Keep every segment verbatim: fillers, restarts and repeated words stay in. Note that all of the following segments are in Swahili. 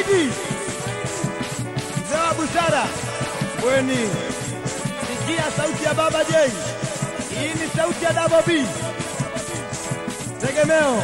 Saidi Mzee Busara Weni, sikia sauti ya Baba J. Hii ni sauti ya Double B. Tegemeo.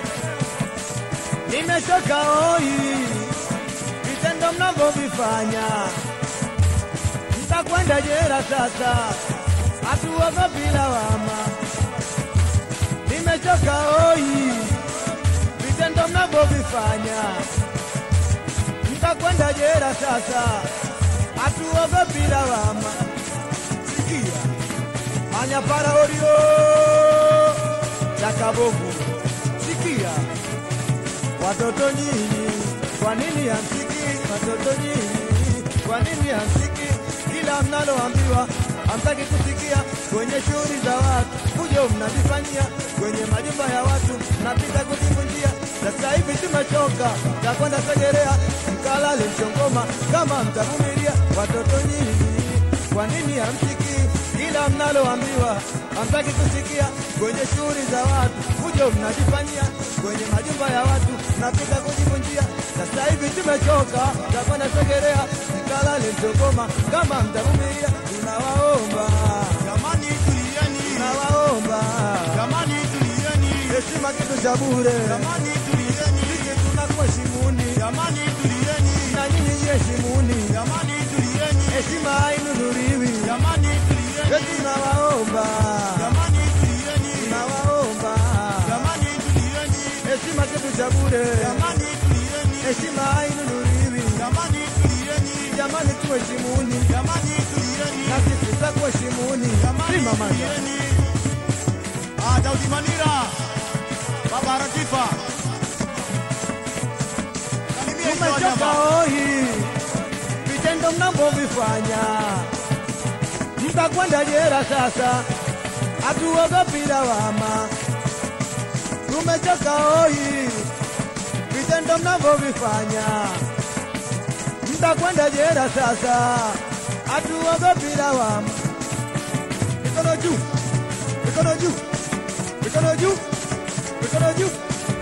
Nimechoka hoi vitendo mnavyovifanya, mtakwenda jela sasa, hatuogopi lawama. Nimechoka hoi vitendo mnavyovifanya, mtakwenda jela sasa, hatuogopi lawama. Sikia Manya para orio Chakabovu. Sikia watoto nyinyi, kwa nini hamsiki? Watoto nyinyi, kwa nini hamsiki? Kila mnaloambiwa hamtaki kusikia. Kwenye shughuli za watu kujo mnavifanyia, kwenye majumba ya watu mnapita kujivunjia. Sasa hivi tumechoka, takwenda Segerea mkalale Mchongoma kama mtavumilia. Watoto nyinyi, kwa nini hamsiki? Kila mnaloambiwa hamtaki kusikia. Kwenye shughuli za watu kujo mnajifanyia, kwenye majumba ya watu mnapita kujivunjia. Sasa hivi tumechoka, takwenda Segerea mkalale Mchongoma kama mtavumilia. Tunawaomba Jamani tulieni, tunawaomba jamani tulieni, heshima kitu cha bure. jamani tulieni, Sisi tunakuheshimuni, jamani tulieni, na nyinyi jiheshimuni. jamani tulieni, Heshima hainunuliwi. jamani tulieni, Tunawaomba, jamani tulieni, tunawaomba jamani tulieni, heshima kitu cha bure. jamani tulieni, Heshima hainunuliwi. jamani tulieni, Jamani tuheshimuni, jamani tulieni, na sisi tutakuheshimuni. jamani Simama tulieni. Ah, Daudi Manira, Baba Ratifa. Salimia hizo Tumechoka wanyama. hoi vitendo mnavyovifanya, mtakwenda jela sasa, hatuogopi lawama. Tumechoka hoi vitendo mnavyovifanya, mtakwenda jela sasa, hatuogopi lawama. Mikono juu, mikono juu, mikono juu, mikono juu.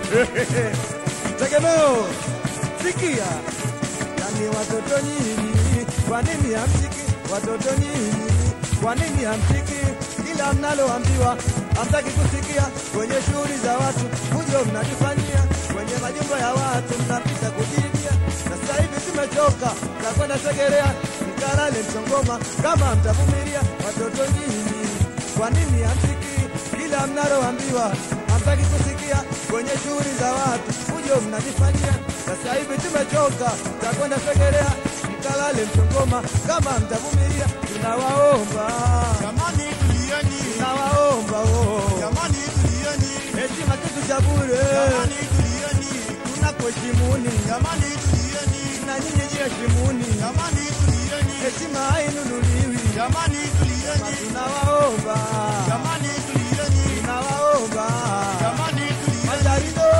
Tegemeo. Sikia, yani watoto nyinyi, kwa nini hamsiki? Watoto nyinyi, kwa nini hamsiki? Kila mnaloambiwa hamtaki kusikia. Kwenye shughuli za watu kujo mnajifanyia, kwenye majumba ya watu mnapita kujibia. Sasa hivi tumechoka, takwenda Segerea mkalale Mchongoma kama mtavumilia. Watoto nyinyi, kwa nini hamsiki? Kila mnaloambiwa hamtaki kusikia. Kwenye shughuli za watu kujo mnajifanyia. Sasa hivi tumechoka, takwenda Segerea mkalale Mchongoma kama mtavumilia. Tunawaomba, Jamani tulieni, tunawaomba oh. jamani tulieni, Heshima kitu cha bure, jamani tulieni, tunakuheshimuni, jamani tulieni, na nyinyi jiheshimuni. jamani tulieni, Heshima hainunuliwi. jamani tulieni, Tunawaomba, jamani tulieni, tunawaomba jamani tulieni. Majarido.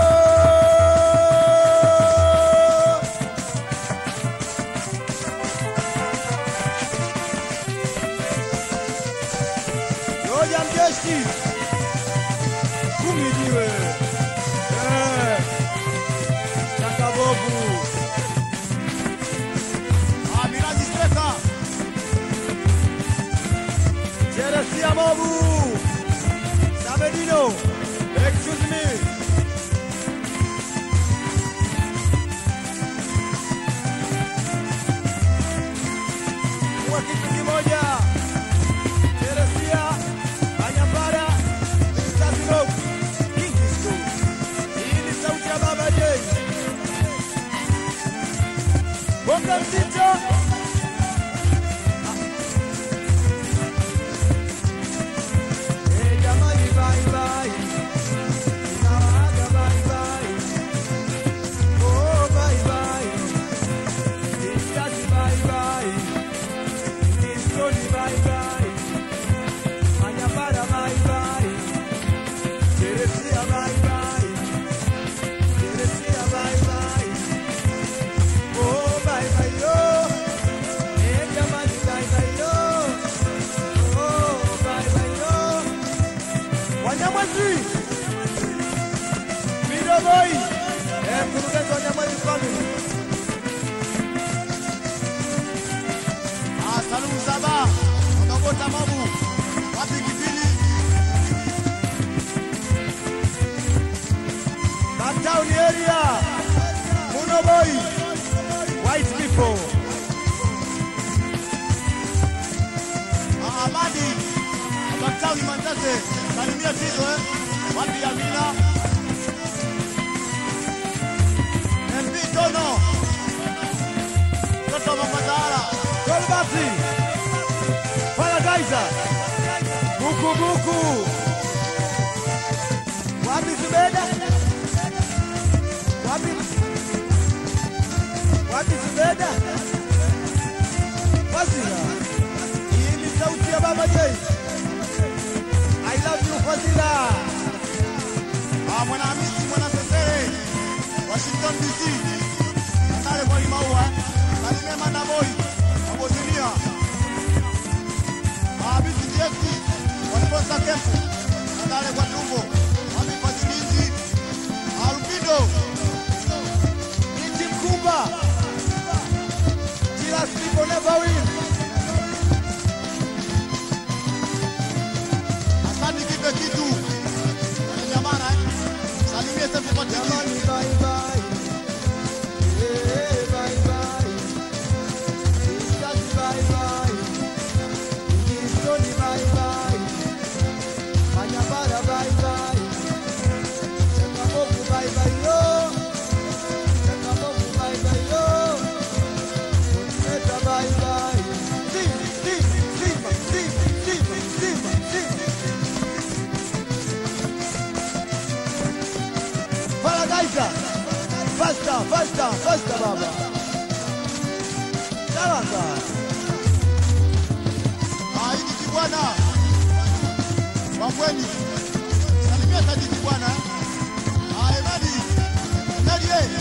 Yoja mjeshi kumi jiwe eh, Chakabovu. Ah, Miraji Streka, Jeresia Mobu Sabedino. Excuse me. Kwa kitu kimoja, Jeresia Anyambara Sasilo Kingi School. Hii ni sauti ya Baba J. Bonga mzito. Eh, jamani, bye bye. Tunawaaga bye bye. Oh, bye bye. Discuss bye bye. Disconi bye bye. Manyapara bye bye. Jeresia bye bye. Jeresia bye bye. Oh, bye bye yo. Eh, jamani, bye bye yo. Oh, bye bye yo. Wanyamwezi Video Boy, eh, mkurugenzi wa Wanyamwezi Family. Abdulsaba, Magota Mabu, wapi Kipili? Downtown area, Muno Boy, white people. Amadi, Downtown Mantate, salimia Tizo eh, wapi Amina? M P Tono, Toto Mamadara, Kolbati, Paradise, Buku Buku, wapi Zubeda? Wapi? Wapi Zubeda? Fazila, hii ni sauti ya Baba J. I love you Fazila. ah, Mwanahamisi, Mwanasesere, Washington D C, Natale kwa Limaua, salimia Manda Boy, Wabozinia, ah, B C T X, Wasponsa Kempu, Natale kwa Tumbo, wapi Fazilizi, ah, Lupindo, Iti Mkumba. Jilas people never win. Asante kipe kitu, Nyamana eh, salimia Sefu kwa Tiki, Jamani bye bye. Eh, bye bye. Sisters bye bye. Kistoni bye bye. Manyabara bye bye. Chakamoku bye bye yo. Chakamoku bye bye yo. Meta bye bye. Sim, sim, Simba, Simba, Simba, Simba, Simba. Paradise. Faster, faster, faster baba. Talaka. ah, hii ni Kibwana, Wambweni, salimia Taji Kibwana, ah, Emadi, Emadi eh,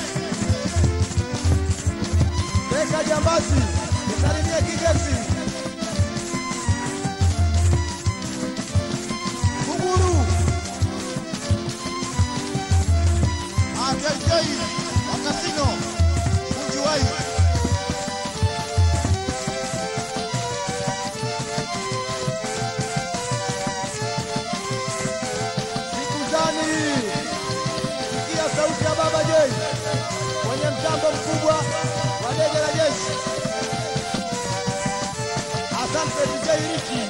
Beka Jambasi. Nisalimie Kigesi. Kunguru. ah, K J, Wakasino, Ujiwai, Sikuzani. Sikia sauti ya Baba J. Kwenye mtambo mkubwa wa ndege la jeshi. Asante D J Ricky.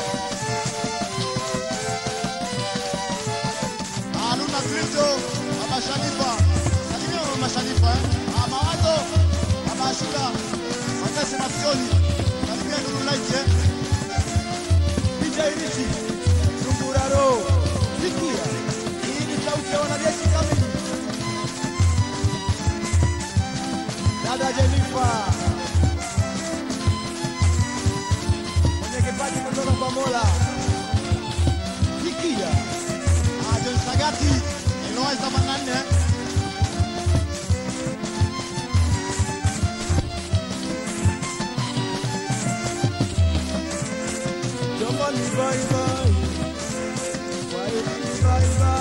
ah, Luna Kristo, Mama Sharifa, salimia Mama Sharifa eh, ah, Mawazo, Mama Ashura, Matesi Masioni, salimia Nuru Light eh, D J Ricky. Sunguraro. Sikia. Hii ni sauti ya wanajeshi kamili. Dada Jennifer. Mwenye kipaji kutoka kwa Mola. Sikia. ah, John Sagati, Eloy themanini na nne, Jamani bye bye. Bye bye bye.